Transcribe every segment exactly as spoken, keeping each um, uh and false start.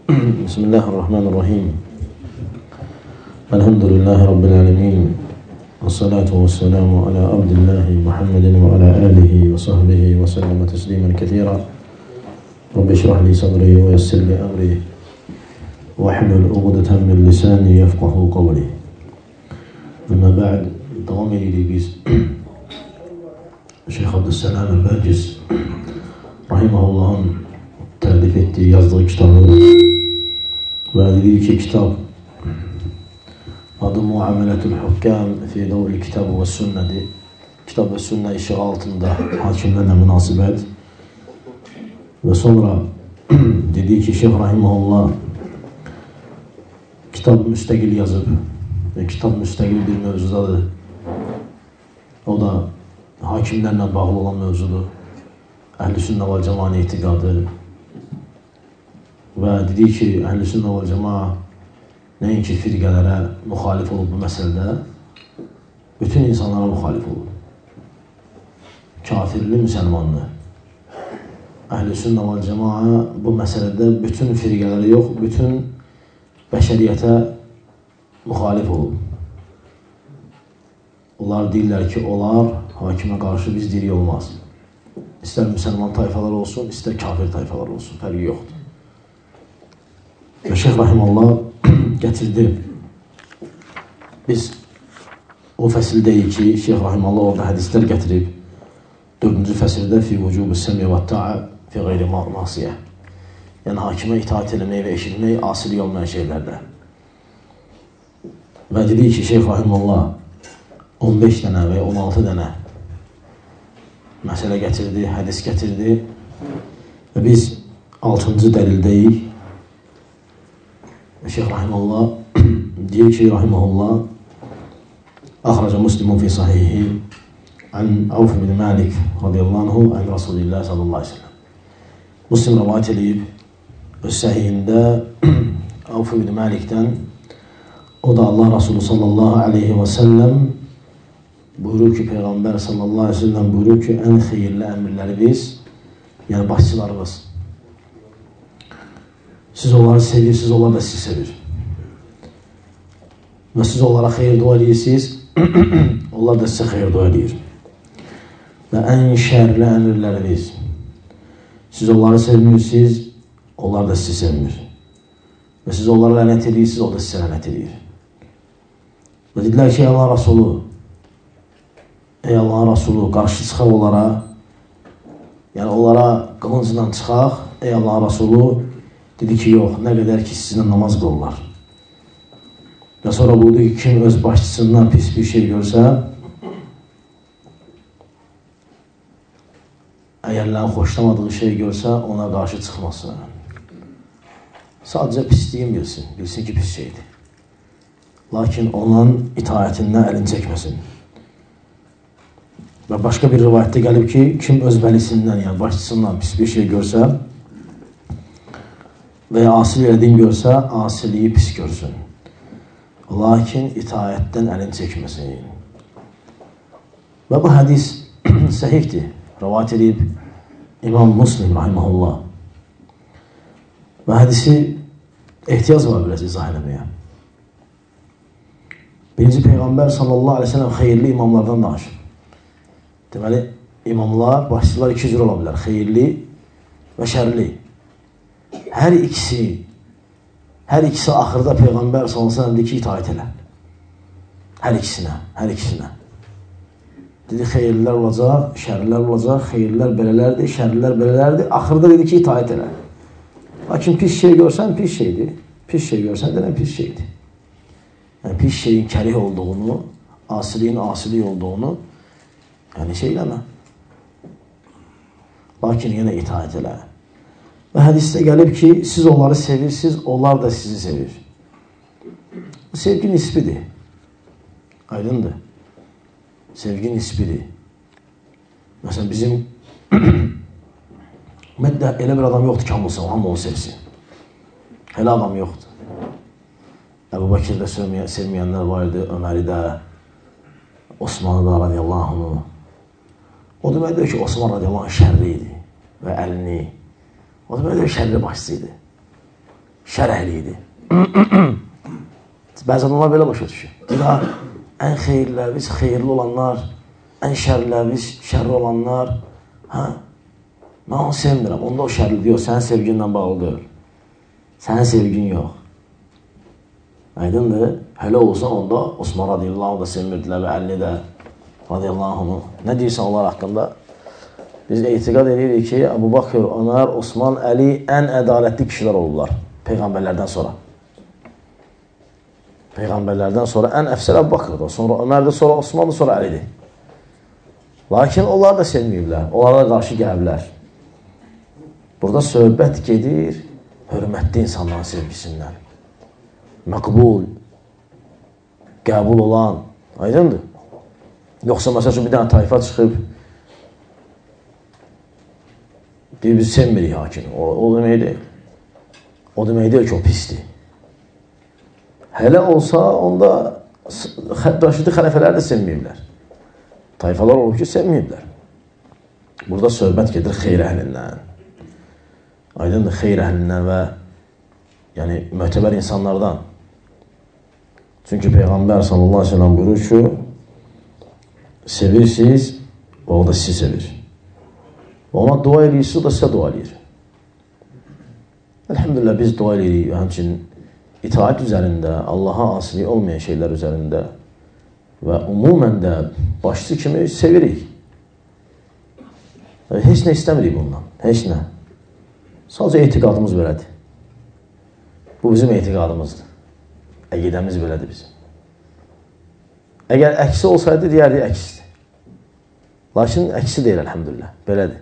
Bismillahirrahmanirrahim. Elhamdülillahi Rabbil alemin. Vessalatu vesselamu ala abdillahi Muhammedin ve ala alihi ve sahbihi ve sellem teslimen kethira. Rabbi şrah li sadri ve yessir li amri ve hlul uqdeten min lisani yefqahu qavli. Amma ba'd, devam edirik biz Şeyh Abdüsselam el-Berciz rahimahullah'ın təlif etdiyi, yazdığı kitabı və dediyi ki, kitab adı Muamelətül Hukkam fi Davul Kitab və Sünnədir. Kitab və sünnə işi altında hakimlərlə münasibət. Və sonra dediyi ki, Şeyh rahimahullah kitab müstəqil yazıb və kitab müstəqil bir mövzudadır. O da hakimlərlə bağlı olan mövzudur. Əhl-i sünnə və cəmanə etiqadı. Və dedik ki, Əhl-i sünnə və cəmanə nəinki firqələrə müxalif olub bu məsələdə, bütün insanlara müxalif olub. Kafirli, müsəlmanlı. Əhl-i sünnə və cəmanə bu məsələdə bütün firqələrə yox, bütün bəşəriyyətə müxalif olub. Onlar deyirlər ki, onlar hakimə qarşı biz deyirik olmaz. İstər müsəlman tayfalar olsun, istər kafir tayfalar olsun, fərqi yoxdur. Və Şeyh Rahimallah gətirdi. Biz o fəsildəyik ki, Şeyh Rahimallah orada hədislər gətirib. Dördüncü fəsildə fi vücubu səmiyə və ta'a fi qeyri masiyə. Yəni, hakimə itaat eləmək və eşitmək asili olmayan şeylərdə. Və dedik ki, Şeyh Rahimallah on beş dənə və on altı dənə məsələ gətirdi, hədis gətirdi və biz altıncı dəlildəyik. Şeyh Rahimallah deyir ki, Rahimahullah Axraca Müslimun fi sahihi an Avf ibn Malik radiyallahu anhu an Rasulillah sallallahu aleyhi ve sellem. Müslim rəvayət edib öz səhihində Avf ibn Malikdən, o da Allah Rasulü sallallahu aleyhi ve sellem buyurur ki, Peyğəmbər sallallahu aleyhi ve sellem buyurur ki, ən xeyirli əmirləri biz, yəni başçılarımız. Siz onları sevirsiniz, onlar da sizi sevir. Və siz onlara xeyir dua edirsiniz, onlar da sizə xeyir dua edir. Və ən şərli əmirləri biz. Siz onları sevmirsiniz, onlar da sizi sevmir. Və siz onlara lənət edirsiniz, o da sizə lənət edir. Və dedilər ki, Allah Rasulü, ey Allahın Rasulü, qarşı çıxaq onlara, yəni onlara qılıncla çıxaq, ey Allahın Rasulü, dedi ki, yox, nə qədər ki, sizinlə namaz qılırlar. Və sonra buyurdu ki, kim öz başçısından pis bir şey görsə, əgərlərin xoşlamadığı şey görsə, ona qarşı çıxmasın. Sadəcə pisliyin bilsin, bilsin ki, pis şeydir. Lakin onun itaətindən əlini çəkməsin. Və başqa bir rivayətdə gəlib ki, kim öz bəlisindən, yəni başçısından pis bir şey görsə və ya asil elədiyini görsə, asiliyi pis görsün. Lakin itaətdən əlini çəkməsin. Və bu hədis səhihdir. Rivayət edib İmam Müslim rahimehullah. Və hədisi ehtiyac var biraz izah eləməyə. Birinci Peyğəmbər sallallahu aleyhi ve sellem xeyirli imamlardan danışır. Deməli, imamlar, başçılar iki cür ola bilər. Xeyirli və şərli. Hər ikisi, hər ikisi axırda Peyğəmbər sallallahu aleyhi ve sellem deyir ki, itaət elə. Hər ikisinə, hər ikisinə. Dedi, xeyirlilər olacaq, şərlilər olacaq, xeyirlilər belələrdir, şərlilər belələrdir. Axırda dedi ki, itaət elə. Lakin pis şey görsən, pis şeydir. Pis şey görsən, denən pis şeydir. Yəni, pis şeyin kərih olduğunu, asiliyin asili olduğunu yəni şey eləmə. Lakin yenə itaət elə. Və hədisdə gəlib ki, siz onları sevirsiniz, onlar da sizi sevir. Bu sevgi nisbidir. Aydındır. Sevgi nisbidir. Məsələn, bizim ümumiyyətlə elə bir adam yoxdur ki, hamılsın, hamı onu sevsin. Elə adam yoxdur. Əbu Bakirdə sevməyənlər var idi, Öməri də, Osmanı da radiyallahu anhu. O deməkdir ki, Osman radiyallahu anh şərri idi və əlini. O deməkdir ki, şərri başçı idi. şər əhli idi. Bəzən onlar belə başa düşür. Deyir, ən xeyirlərimiz xeyirli olanlar, ən şərlərimiz şərli olanlar, hə, mən onu sevmirəm, onda o şərli deyil, sənin sevginlə bağlı deyil. Sənin sevgin yox. Aydındır, hələ olsa onda Osman radiyallahu da sevmirdilər və Əli də radiyallahu. Nə deyirsən onlar haqqında? Biz etiqad edirik ki, Əbu Bakır, Ömər, Osman, Əli ən ədalətli kişilər olurlar Peyğəmbərlərdən sonra. Peyğəmbərlərdən sonra ən əfsəl Əbu Bakırdır, sonra Ömərdir, sonra Osmandır, sonra Əlidir. Lakin onlar da sevməyiblər, onlara da qarşı gəliblər. Burada söhbət gedir hörmətli insanların sevgisindən. Məqbul, qəbul olan, aydındır. Yoxsa məsəl üçün bir dənə tayfa çıxıb, deyir, biz sevmirik hakimi. O, o demək deyil. O demək deyil ki, o pisdir. Hələ olsa, onda Raşidi xələfələr də sevməyiblər. Tayfalar olub ki, sevməyiblər. Burada söhbət gedir xeyr əhlindən. Aydındır, xeyr əhlindən və yəni, möhtəbər insanlardan. Çünki Peyğəmbər sallallahu aleyhi ve sellem buyurur ki, sevirsiniz, o da sizi sevir. Ona dua edirsiniz, o da sizə dua edir. Elhamdülillah, biz dua edirik, həmçinin itaat üzərində, Allaha asili olmayan şeylər üzərində və umumən də başçı kimi sevirik. Heç nə istəmirik bundan, heç nə. Sadəcə etiqadımız belədir. Bu bizim etiqadımızdır. Əqidəmiz belədir bizim. Əgər əksi olsaydı, deyərdik əksidir. Lakin əksi deyil, əlhəmdülillah, belədir.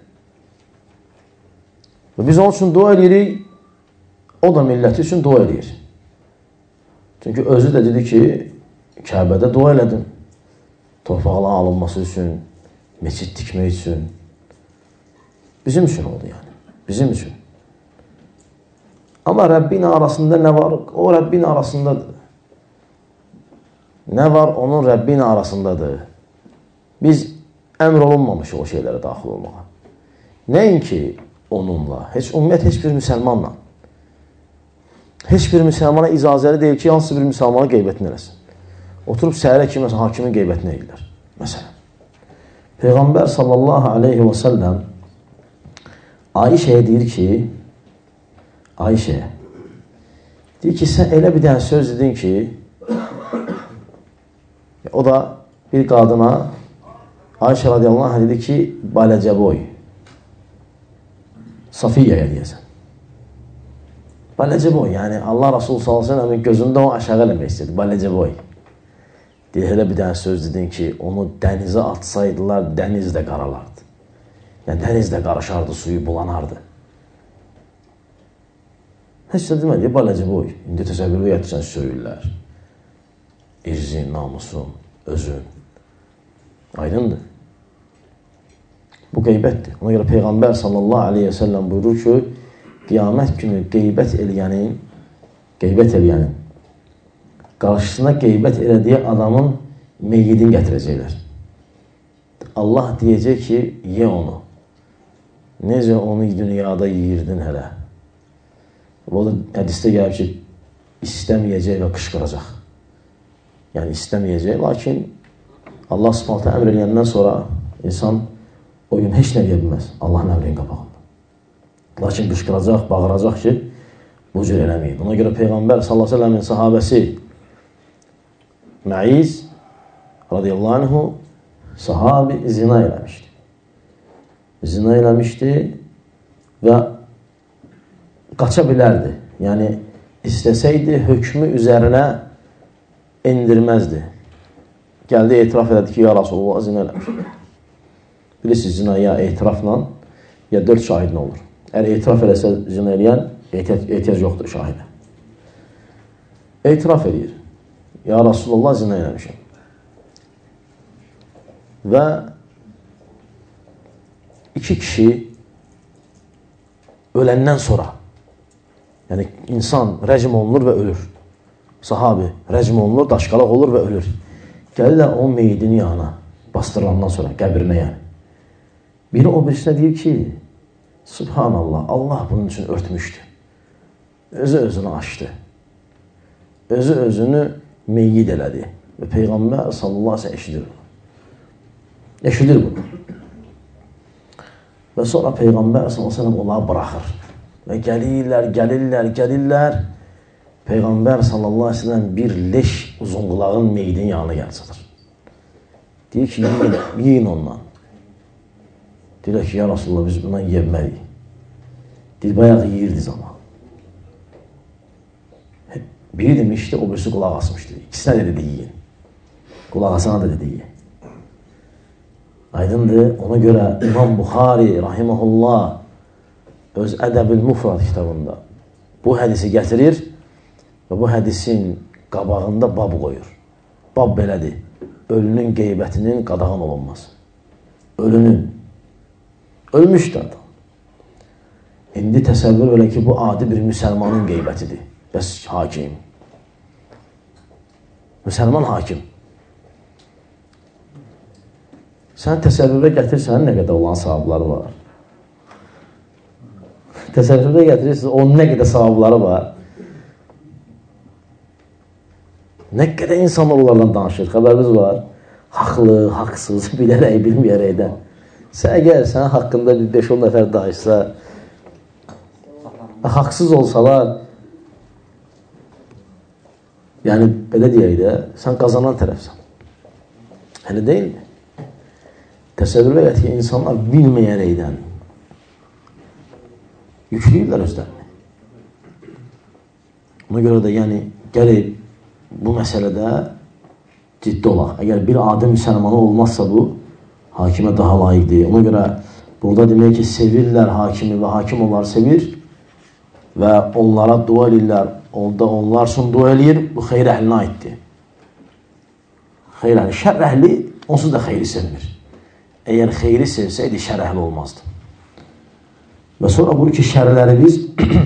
Və biz onun üçün dua edirik, o da milləti üçün dua edir. Çünki özü də dedi ki, Kəbədə dua elədim. Torpaqların alınması üçün, meçid tikmək üçün. Bizim üçün oldu yəni, bizim üçün. Amma Rəbbin arasında nə var? O Rəbbin arasındadır. Nə var? Onun Rəbbin arasındadır. Biz əmr olunmamışıq o şeylərə daxil olmağa. Nəinki onunla, heç ümumiyyət, heç bir müsəlmanla. Heç bir müsəlmana icazəli deyil ki, hansı bir müsəlmana qeybətini eləsin. Oturub səhərə ki, məsələn, hakimin qeybətini eləyirlər. Məsələn, Peyğəmbər sallallahu aleyhi və səlləm Ayşəyə deyir ki, Ayşəyə, deyir ki, sən elə bir dənə söz dedin ki, o da bir qadına, Ayşə radiyallahu anh dedi ki, baləcə boy, Safiyyəyə deyəsən. Baləcə boy, yəni Allah Rasulü sallallahu aleyhi ve sellem'in gözündə onu aşağı eləmək istedi, baləcə boy. Deyir, elə bir dənə söz dedin ki, onu dənizə atsaydılar, dəniz də qaralardı. Yəni, dəniz də qarışardı, suyu bulanardı. Heç də demədi, baləcə boy. İndi təsəvvürü yətişən söyürlər. İrzin, namusun, özün. Aydındır. Bu qeybətdir. Ona görə Peyğəmbər sallallahu aleyhi ve sellem buyurur ki, qiyamət günü qeybət eləyənin, qeybət eləyənin, qarşısına qeybət elədiyi adamın meyyidini gətirəcəklər. Allah deyəcək ki, ye onu. Necə onu dünyada yeyirdin hələ? O da hədisdə gəlib ki, istəməyəcək və qışqıracaq. Yəni, istəməyəcək, lakin Allah subhanətə əmr eləyəndən sonra insan o gün heç nə deyə bilməz Allahın əmrinin qabağında. Lakin qışqıracaq, bağıracaq ki, bu cür eləməyib. Ona görə Peyğəmbər sallallahu aleyhi ve sellemin sahabəsi Məiz radiyallahu anhu sahabi zina eləmişdi. Zina eləmişdi və qaça bilərdi. Yəni, istəsəydi, hökmü üzərinə endirməzdi. Gəldi, etiraf elədi ki, ya Rasulullah, zina eləmişdi. Bilirsiniz, zina ya etirafla, ya dörd şahidlə olur. Əgər etiraf eləsə zina eləyən, ehtiyac yoxdur şahidə. Etiraf edir. Ya Rasulullah, zina eləmişim. Və iki kişi öləndən sonra, yəni insan rəcm olunur və ölür. Sahabi rəcm olunur, daşqalaq olur və ölür. Gəlirlər onun meyidini yanına, bastırılandan sonra, qəbrinə yəni. Biri o birisinə deyir ki, Subhanallah, Allah bunun üçün örtmüşdü. özü özünü açdı. Özü özünü meyyid elədi. Və Peyğəmbər sallallahu aleyhi ve sellem eşidir bunu. Eşidir bunu. Və sonra Peyğəmbər sallallahu aleyhi ve sellem onları bıraxır. Və gəlirlər, gəlirlər, gəlirlər. Peyğəmbər sallallahu aleyhi ve sellem bir leş uzunqulağın meydin yanına gəl çatır. Deyir ki, yiyin, yiyin ondan. Deyir ki, ya Rasulullah, biz bundan yiyəməliyik. Deyir, bayağı yiyirdi zaman. Biri demişdi, o birisi qulaq asmışdı. İkisinə də dedi, yiyin. Qulaq asana da dedi, yiyin. Aydındır, ona görə İmam Buxari, rahiməhullah, öz Ədəb-ül Mufrad kitabında bu hədisi gətirir və bu hədisin qabağında bab qoyur. Bab belədir, ölünün qeybətinin qadağan olunmaz. Ölünün, ölmüşdür adam. İndi təsəvvür elə ki, bu adi bir müsəlmanın qeybətidir. Bəs hakim. Müsəlman hakim. Sən təsəvvürə gətirsən, nə qədər olan savabları var. Təsəvvürə gətirirsən, onun nə qədər savabları var. Nə qədər insanlar onlardan danışır, xəbərimiz var. Haqlı, haqsız, bilərək, bilməyərəkdən. Sən əgər sənin haqqında bir beş on nəfər danışsa, haqsız olsalar, yəni, belə deyək də, sən qazanan tərəfsən. Hələ deyilmi? Təsəvvür edək ki, insanlar bilməyərəkdən yükləyirlər özlərini. Ona görə də, yəni, gəlib bu məsələdə ciddi olaq. Əgər bir adi müsəlmanı olmazsa bu, hakimə daha layiqdir. Ona görə burada demək ki, sevirlər hakimi və hakim onları sevir və onlara dua edirlər. Onda onlar üçün dua edir, bu xeyr əhlinə aiddir. Xeyr əhli, şər əhli onsuz da xeyri sevmir. Əgər xeyri sevsəydi, şər əhli olmazdı. Və sonra buyur ki, şərlərimiz,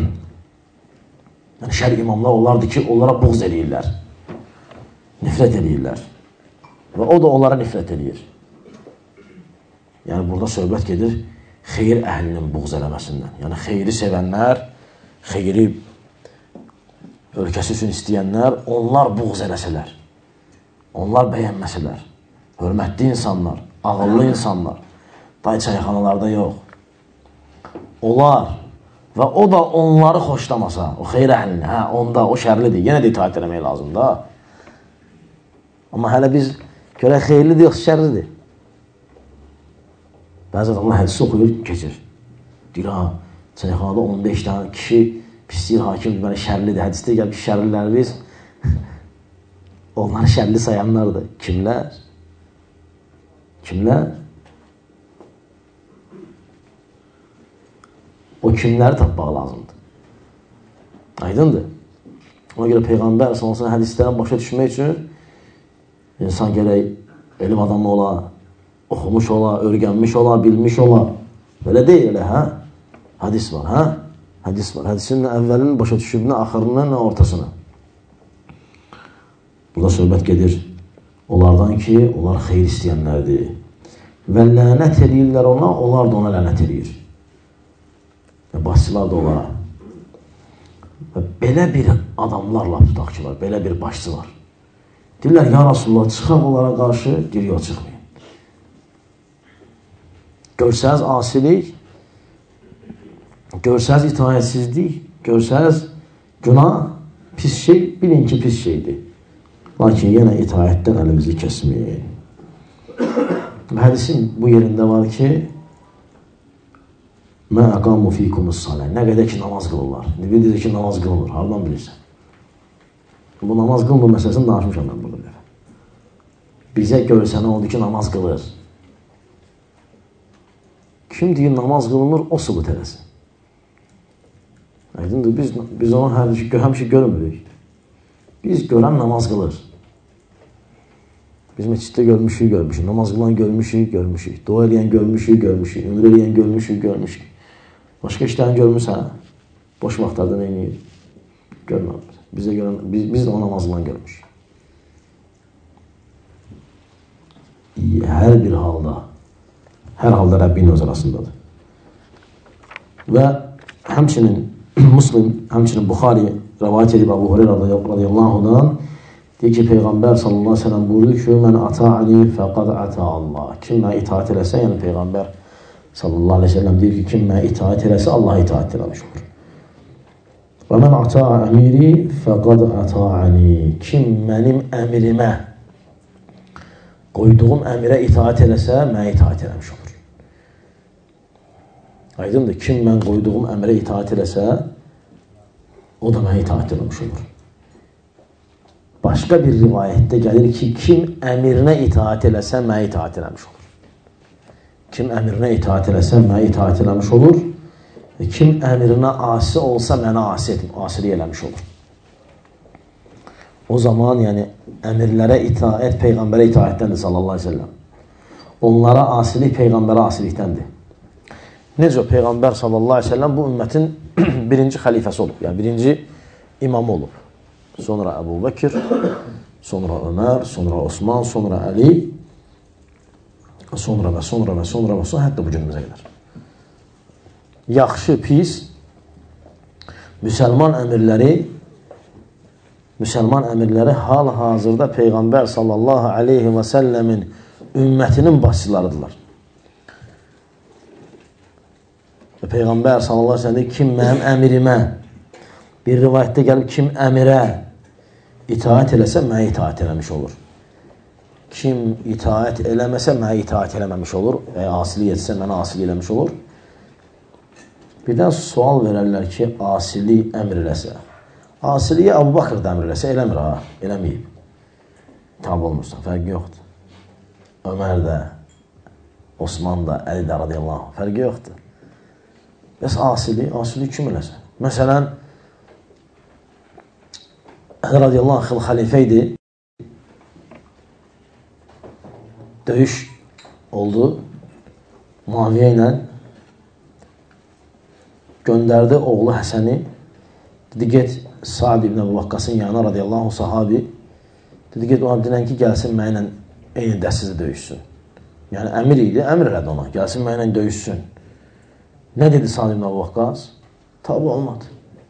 yəni şər imamlar onlardır ki, onlara buğz edirlər, nifrət edirlər və o da onlara nifrət edir. Yəni, burada söhbət gedir xeyr əhlinin buğz eləməsindən. Yəni, xeyri sevənlər, xeyri ölkəsi üçün istəyənlər, onlar buğz eləsələr, onlar bəyənməsələr, hörmətli insanlar, ağıllı insanlar, day çayxanalarda yox, olar və o da onları xoşlamasa, o xeyr əhlini, hə, onda o şərlidir, yenə də itaat eləmək lazımdır. Amma hələ biz görək xeyirlidir, yox, şərlidir. Bəzi adamlar hədisi oxuyur, keçir. Deyir, ha, çayxanada on beş dənə kişi pislik hakim deməli şərlidir. Hədisdə gəl ki, şərlilərimiz onları şərli sayanlardır. Kimlər? Kimlər? O kimləri tapmaq lazımdır. Aydındır. Ona görə Peyğəmbər sallallahu hədislərini başa düşmək üçün insan gərək elm adamı ola, oxumuş ola, örgənmiş ola, bilmiş ola. Belə deyil, elə, hə? Hədis var, hə? Hədis var. Hədisin nə əvvəlini başa düşüb, nə axırını, nə ortasını. Burada söhbət gedir onlardan ki, onlar xeyr istəyənlərdir. Və lənət edirlər ona, onlar da ona lənət edir. Və başçılar da onlara. Və belə bir adamlarla tutaq ki var, belə bir başçı var. Deyirlər, ya Rasulullah, çıxaq onlara qarşı, deyir, yox, çıxmayın. Görsəz asilik, görsəz itaətsizlik, görsəz günah, pis şey, bilin ki, pis şeydir. Lakin yenə itaətdən əlimizi kəsməyin. Hədisin bu yerində var ki, mə əqamu fikumus salə, nə qədər ki, namaz qılırlar. Bir deyir ki, namaz qılmır, haradan bilirsən? Bu namaz qılmır məsələsini danışmışam mən burada. Bizə görsənə oldu ki, namaz qılır. Kim deyir, namaz qılmır, o subut eləsin. Aydındır, biz, biz onu həmişə görmürük. Biz görən namaz qılır. Biz məsciddə görmüşük, görmüşük. Namaz qılan görmüşük, görmüşük. Dua eləyən görmüşük, görmüşük. Ümr eləyən görmüşük, görmüşük. Başqa işlərini görmürsən, boş vaxtlarda nə eləyir? Görmürük. Bizə görən, biz, biz də o namaz qılan görmüşük. Hər bir halda, hər halda Rəbbin öz arasındadır. Və həmçinin Muslim, həmçinin Buxari rəvayət edib Əbu Hüreyrə radiyallahu anhudan deyir ki, Peyğəmbər sallallahu aleyhi ve sellem buyurdu ki, mən ata'ani fəqad ata Allah. Kim mənə itaat eləsə, yəni Peyğəmbər sallallahu aleyhi ve sellem deyir ki, kim mənə itaat eləsə, Allah itaat eləmiş olur. Və mən ata'a əmiri fəqad ata'ani. Kim mənim əmirimə, qoyduğum əmirə itaat eləsə, mənə itaat eləmiş olur. Aydındır, kim mən qoyduğum əmrə itaat eləsə, o da mənə itaat eləmiş olur. Başqa bir rivayətdə gəlir ki, kim əmirinə itaat eləsə, mənə itaat eləmiş olur. Kim əmirinə itaat eləsə, mənə itaat eləmiş olur. Kim əmirinə asi olsa, mənə asili eləmiş olur. O zaman, yəni, əmirlərə itaət, Peyğəmbərə itaətdəndir sallallahu aleyhi ve sellem. Onlara asilik, Peyğəmbərə asilikdəndir. Necə Peyğəmbər sallallahu aleyhi ve sellem bu ümmətin birinci xəlifəsi olub, yəni birinci imamı olub. Sonra Əbu Bəkir, sonra Ömər, sonra Osman, sonra Əli, sonra və sonra və sonra və sonra, hətta bu günümüzə qədər. Yaxşı, pis, müsəlman əmirləri, müsəlman əmirləri hal-hazırda Peyğəmbər sallallahu aleyhi və səlləmin ümmətinin başçılarıdırlar. Və Peyğəmbər sallallahu aleyhi ve sellem kim mənim əmirimə, bir rivayətdə gəlib kim əmirə itaət eləsə, mənə itaət eləmiş olur. Kim itaət eləməsə, mənə itaət eləməmiş olur və ya asili etsə, mənə asili eləmiş olur. Birdən sual verərlər ki, asili əmr eləsə. Asiliyə Əbu Bakır da əmr eləsə, eləmir ha, eləməyib. Tabi olmursan, fərqi yoxdur. Ömər də, Osman da, Əli də radiyallahu anh, fərqi yoxdur. Bəs asili, asili kim eləsə? Məsələn, Əli radiyallahu anh xəlifə idi, döyüş oldu, Muaviyə ilə göndərdi oğlu Həsəni, dedi, get Sa'd ibn Əbu Vaqqasın yanına radiyallahu anh sahabi, dedi, get ona dinən ki, gəlsin mənlə eyni dəstədə döyüşsün. Yəni, əmir idi, əmr elədi ona, gəlsin mənlə döyüşsün. Nə dedi Sa'd ibn Əbu Vaqqas? Tabi olmadı.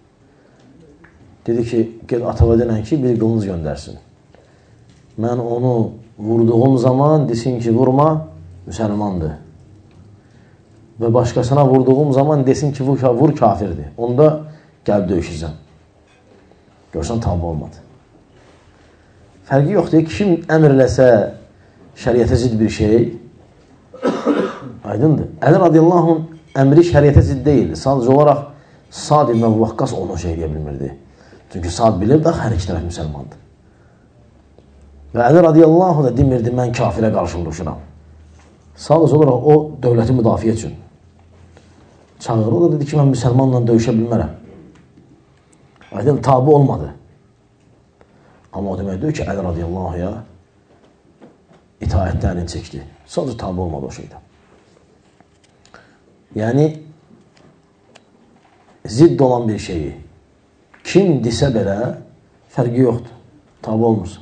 Dedi ki, get atava denən ki, bir qılınız göndərsin. Mən onu vurduğum zaman desin ki, vurma, müsəlmandır. Və başqasına vurduğum zaman desin ki, vur, vur kafirdir. Onda gəlb döyüşəcəm. Görsən, tabi olmadı. Fərqi yoxdur, kim əmr eləsə şəriətə zid bir şey, aydındır. Əli radiyallahu anh əmri şəriətə zid deyildi. Sadəcə olaraq Sa'd ibn Əbu Vaqqas onu şey edə bilmirdi. Çünki Sa'd bilir də hər iki tərəf müsəlmandır. Və Əli radiyallahu da demirdi, mən kafirə qarşı vuruşuram. Sadəcə olaraq o dövləti müdafiə üçün çağırır. O da dedi ki, mən müsəlmanla döyüşə bilmərəm. Aydın, tabi olmadı. Amma o deməkdir ki, Əli radiyallahu itaətlərini çəkdi. Sadəcə tabi olmadı o şeydə. Yəni, zidd olan bir şeyi kim desə belə fərqi yoxdur. Tabi olmursan.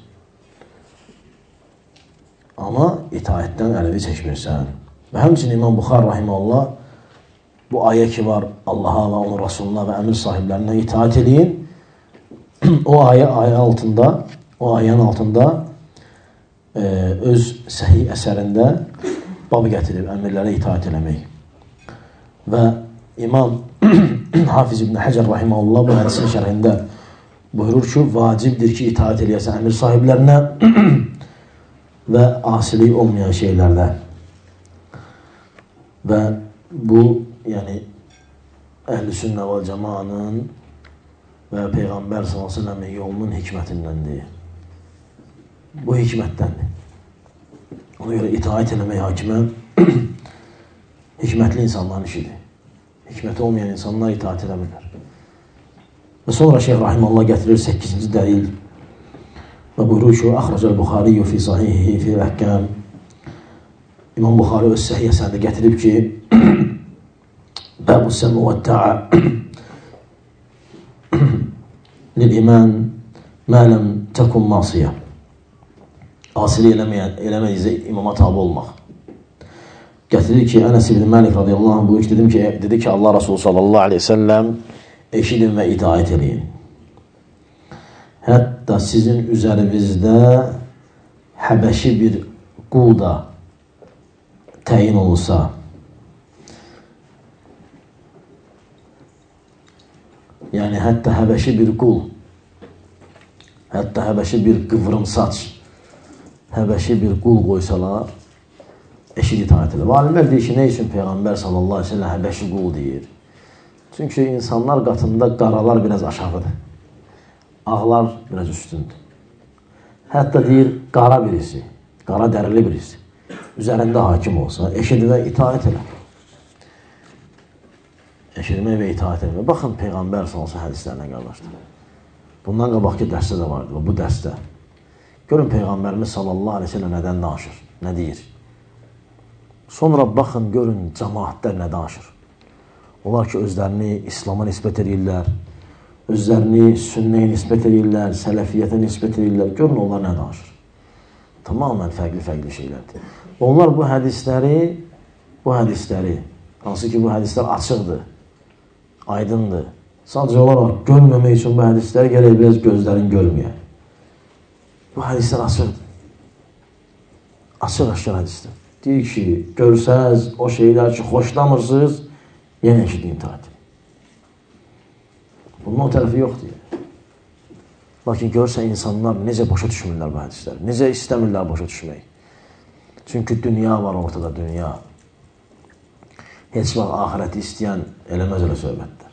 Amma itaətdən ələvi çəkmirsən. Və həmçinin İmam Buxari rahiməhullah bu ayə ki var, Allaha və onun Rasuluna və əmir sahiblərinə itaət edin. O ayə, ayə altında, o ayənin altında e, öz səhih əsərində babı gətirib, əmirlərə itaət eləmək. Və İmam Hafiz ibn Həcər rahiməhullah bu hədisin şərhində buyurur ki, vacibdir ki, itaət eləyəsən əmir sahiblərinə və asilik olmayan şeylərdə. Və bu, yəni, Əhl-i Sünnə və Cəmanın və Peyğəmbər sallallahu əleyhi və səlləm yolunun hikmətindəndir. Bu hikmətdəndir. Ona görə itaət eləmək hakimə hikmətli insanların işidir. Hikməti olmayan insanlar itaət edəmirlər. Və sonra Şeyh Rahiməllah gətirir səkkizinci dəlil və buyurur ki, Əxrəcəl Buxariyyü fi sahihi fi əhkəm. İmam Buxari öz səhiyyə sənədə gətirib ki, Bəbu səmu və tə'a lil-imən mələm təkun masiyyə. Asili eləməyizə imama tabi olmaq. Gətirir ki, Ənəs ibn Məlik radiyallahu anh buyur ki, dedim ki, dedi ki, Allah Rasulü sallallahu aleyhi ve sellem eşidin və itaət edin. Hətta sizin üzərinizdə Həbəşi bir qul da təyin olursa, yəni hətta Həbəşi bir qul, hətta Həbəşi bir qıvrım saç, Həbəşi bir qul qoysalar, eşid itaət edir. Alimlər deyir ki, nə üçün Peyğəmbər sallallahu aleyhi ve sellem Həbəşi qul deyir? Çünki insanlar qatında qaralar biraz aşağıdır, ağlar biraz üstündür. Hətta deyir, qara birisi, qara dərili birisi üzərində hakim olsa, eşidmə itaət edir. Eşidmə və itaət edir. Baxın, Peyğəmbər sallallahu aleyhi ve sellem hədislərinə qardaşlar. Bundan qabaqki dərsdə də vardı, bu dərsdə. Görün, Peyğəmbərimiz sallallahu aleyhi ve sellem nədən danışır, nə deyir? Sonra baxın, görün, cəmaatlər nə danışır. Onlar ki, özlərini İslama nisbət edirlər, özlərini sünnəyə nisbət edirlər, sələfiyyətə nisbət edirlər. Görün, onlar nə danışır? Tamamən fərqli-fərqli şeylərdir. Onlar bu hədisləri, bu hədisləri, hansı ki, bu hədislər açıqdır, aydındır. Sadəcə olaraq görməmək üçün bu hədisləri gələk biraz gözlərin görməyə. Bu hədislər açıqdır. Açıq-aşkar hədisdir. Deyir ki, görsəz o şeylər ki, xoşlamırsınız, yenə eşidin itaət. Bunun o tərəfi yoxdur. Lakin görürsən, insanlar necə başa düşmürlər bu hədisləri, necə istəmirlər başa düşmək. Çünki dünya var ortada, dünya. Heç vaxt ahirəti istəyən eləməz elə söhbətdir.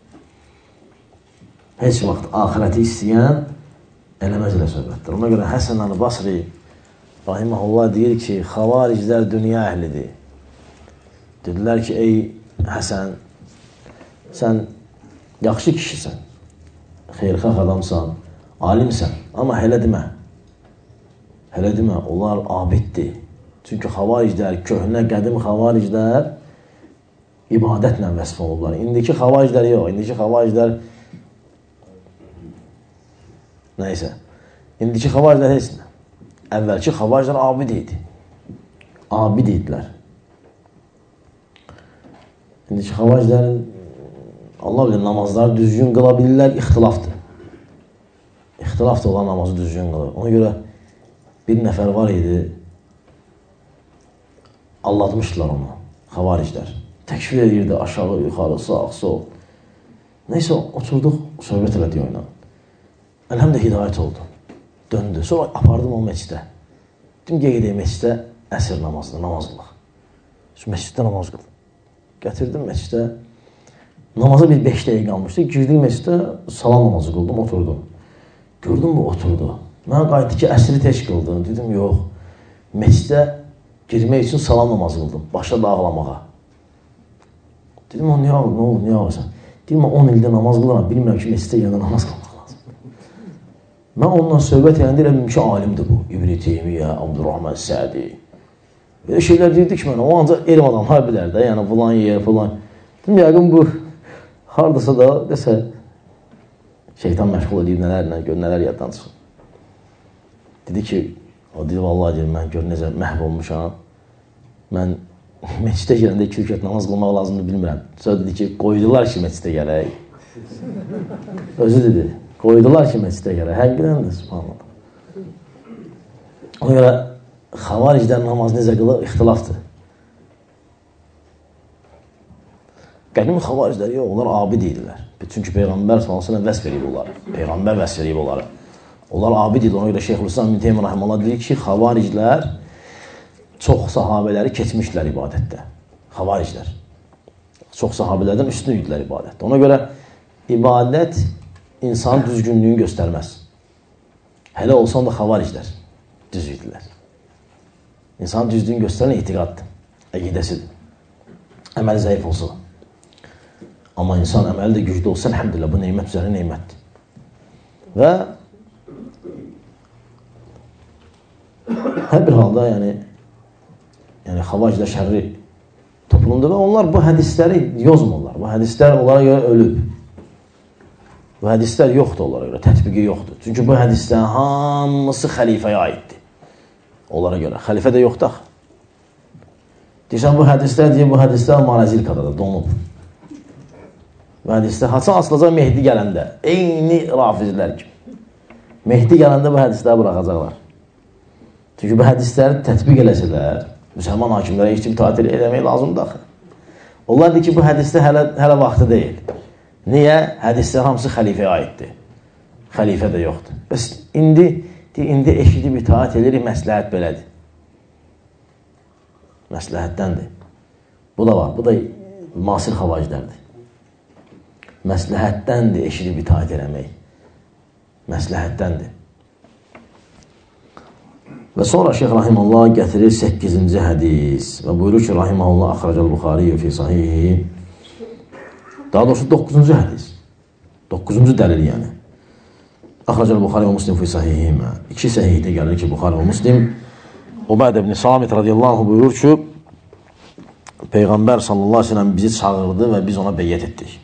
Heç vaxt ahirəti istəyən eləməz elə söhbətdir. Ona görə Həsən Əl-Basri rahiməhullah deyir ki, xavariclər dünya əhlidir. Dedilər ki, ey Həsən, sən yaxşı kişisən, xeyrxalq adamsan, alimsən, amma hələ demə. Hələ demə, onlar abiddir. Çünki xavariclər, köhnə, qədim xavariclər ibadətlə vəsf olublar. İndiki xavariclər yox, indiki xavariclər nəysə, indiki xavariclər heç nə. Əvvəlki xavariclər abid idi. Abid idilər. İndiki xavariclərin Allah bilir, namazları düzgün qıla bilirlər, ixtilafdır. İxtilafdır olan namazı düzgün qılır. Ona görə bir nəfər var idi, allatmışdılar onu, xavariclər. Təkfir edirdi, aşağı, yuxarı, sağ, sol. Neysə, oturduq, söhbət elədik oyla. Əlhəm də hidayət oldu, döndü. Sonra apardım o meçdə. Dedim, qeydək meçdə əsr namazını, namaz qılaq. Şu meçdə namaz qıldım. Gətirdim meçdə. Namaza bir beş dəqiqə qalmışdı. Girdik meçdə, salam namazı qıldım, oturdum. Gördüm bu, oturdu. Mən qayıtdı ki, əsri tək qıldım. Dedim, yox. Meçdə girmək üçün salam namazı qıldım. Başladı ağlamağa. Dedim, o niyə ağır, nə olur, niyə ağırsan? Dedim, on ildə namaz qılıram, bilmirəm ki, meçdə yenə namaz qılmaq lazım. Mən ondan söhbət edəndə elə bilmişim ki, alimdir bu. İbn-i Teymiyyə, Abdurrahman Sədi. Belə şeylər deyirdi ki, mənə, o ancaq elm adamlar bilər də, yəni filan yer, filan. Dedim, yəqin bu haradasa da, desə, şeytan məşğul edib nələrlə, gör, nələr yaddan çıxın. Dedi ki, o dedi, vallahi deyir, mən gör, necə məhv olmuşam. Mən meçdə gələndə iki rükət namaz qılmaq lazımdır, bilmirəm. Sonra dedi ki, qoydular ki, meçdə gələk. Özü dedi, qoydular ki, meçdə gələk. Həqiqdən də, subhanallah. Ona görə, xavaricdən namaz necə qılır, ixtilafdır. Qədim xavariclər yox, onlar abid idilər. Çünki Peyğəmbər sallallahu əleyhi və səlləm vəsf edib onları. Peyğəmbər vəsf edib onları. Onlar abid idi. Ona görə Şeyxülislam İbn Teymiyyə rahimehullah deyir ki, xavariclər çox sahabələri keçmişdilər ibadətdə. Xavariclər. Çox sahabələrdən üstün idilər ibadətdə. Ona görə ibadət insanın düzgünlüyünü göstərməz. Hələ olsan da xavariclər düz idilər. İnsanın düzlüyünü göstərən etiqaddır, əqidəsidir. Əməli zəif olsa. Amma insan əməli də güclü olsa, əlhəmdülillah, bu neymət üzərində neymətdir. Və hər bir halda, yəni, yəni xavariclər şərri toplumdur və onlar bu hədisləri yozmurlar. Bu hədislər onlara görə ölüb. Bu hədislər yoxdur onlara görə, tətbiqi yoxdur. Çünki bu hədislər hamısı xəlifəyə aiddir. Onlara görə. Xəlifə də yoxdur. Deyirsən, bu hədislər deyir, bu hədislər Marazilkada da donub. Və hədisdə haçan asılacaq Mehdi gələndə. Eyni rafizlər kimi. Mehdi gələndə bu hədisləri buraxacaqlar. Çünki bu hədisləri tətbiq eləsələr, müsəlman hakimlərə heç itaat eləmək lazımdır axı. Onlar deyir ki, bu hədisdə hələ, hələ vaxtı deyil. Niyə? Hədislər hamısı xəlifəyə aiddir. Xəlifə də yoxdur. Bəs indi, indi eşidib itaat edirik, məsləhət belədir. Məsləhətdəndir. Bu da var, bu da müasir xavaclərdir. Məsləhətdəndir eşidib itaat eləmək. Məsləhətdəndir. Və sonra Şeyx Rahimullah gətirir səkkizinci hədis və buyurur ki, Rahimullah axracəl Buxariyyə fi sahihi. Daha doğrusu doqquzuncu hədis. doqquzuncu dəlil yəni. Axracəl Buxariyyə və Muslim fi sahihimə. İki səhihdə gəlir ki, Buxariyyə və Muslim. Ubədə ibn Samit radiyallahu anh buyurur ki, Peyğəmbər sallallahu aleyhi ve sellem bizi çağırdı və biz ona beyyət etdik.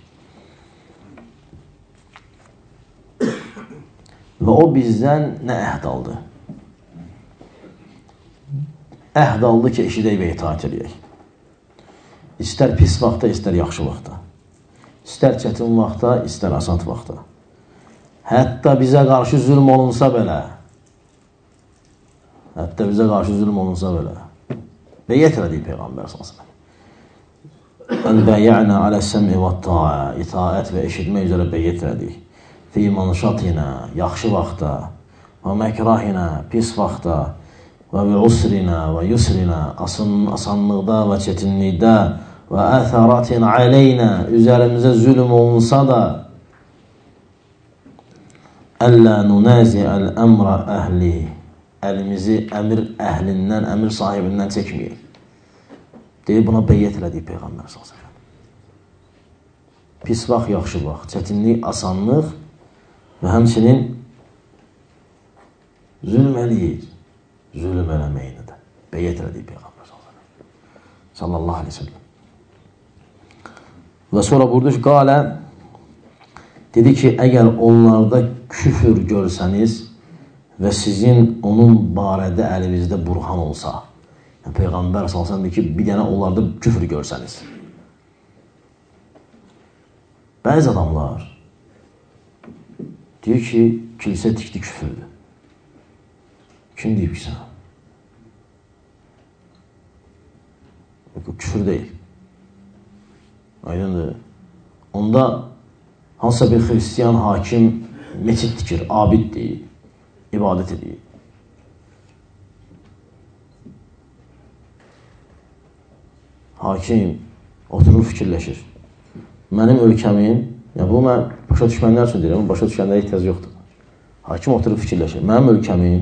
Və o bizdən nə əhd aldı? Əhd aldı ki, eşidək və itaat edək. İstər pis vaxtda, istər yaxşı vaxtda. İstər çətin vaxtda, istər asant vaxtda. Hətta bizə qarşı zülm olunsa belə, hətta bizə qarşı zülm olunsa belə, beyyət elədik Peyğəmbər sallallahu aleyhi ve sellem. Əl-bəyə'nə alə-səmi və ta'a, itaət və eşitmə üzərə beyyət elədik. Fi manşatinə, yaxşı vaxtda, və məkrahinə, pis vaxtda, və bi usrinə və yusrinə, asanlıqda və çətinlikdə, və əthəratin aleynə, üzərimizə zülm olunsa da, əllə nunazi'əl əmrə əhli, əlimizi əmir əhlindən, əmir sahibindən çəkməyək. Deyir, buna beyyət elədik Peyğəmbər sallallahu əleyhi və səlləm. Pis vaxt, yaxşı vaxt, çətinlik, asanlıq və həmçinin zülm eləyir, zülm eləməyini də beyyət elədik Peyğəmbər sallallahu əleyhi və səlləm. Və sonra buyurdu ki, qalə, dedi ki, əgər onlarda küfür görsəniz və sizin onun barədə əlinizdə burhan olsa, Peyğəmbər sallallahu əleyhi və səlləm deyir ki, bir dənə onlarda küfür görsəniz. Bəzi adamlar deyir ki, kilisə tikdi küfürdür. Kim deyib ki, sənə? Bu küfür deyil. Aydındır. Onda hansısa bir xristiyan hakim meçid tikir, abid deyil, ibadət edir. Hakim oturur, fikirləşir. Mənim ölkəmin, yəni bu mən başa düşmənlər üçün deyirəm, başa düşənlərə ehtiyac yoxdur. Hakim oturur, fikirləşir. Mənim ölkəmin,